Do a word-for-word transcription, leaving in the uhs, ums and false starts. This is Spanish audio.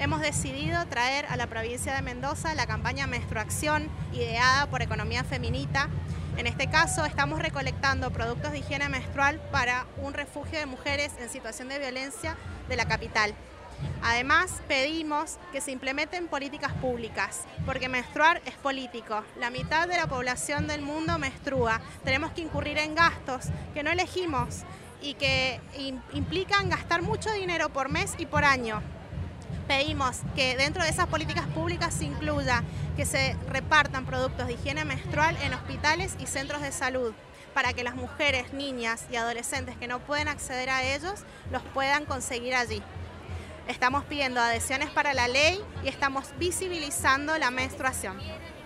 hemos decidido traer a la provincia de Mendoza la campaña Menstruación, ideada por Economía Feminita. En este caso, estamos recolectando productos de higiene menstrual para un refugio de mujeres en situación de violencia de la capital. Además, pedimos que se implementen políticas públicas, porque menstruar es político. La mitad de la población del mundo menstrua. Tenemos que incurrir en gastos que no elegimos y que implican gastar mucho dinero por mes y por año. Pedimos que dentro de esas políticas públicas se incluya que se repartan productos de higiene menstrual en hospitales y centros de salud, para que las mujeres, niñas y adolescentes que no pueden acceder a ellos los puedan conseguir allí. Estamos pidiendo adhesiones para la ley y estamos visibilizando la menstruación.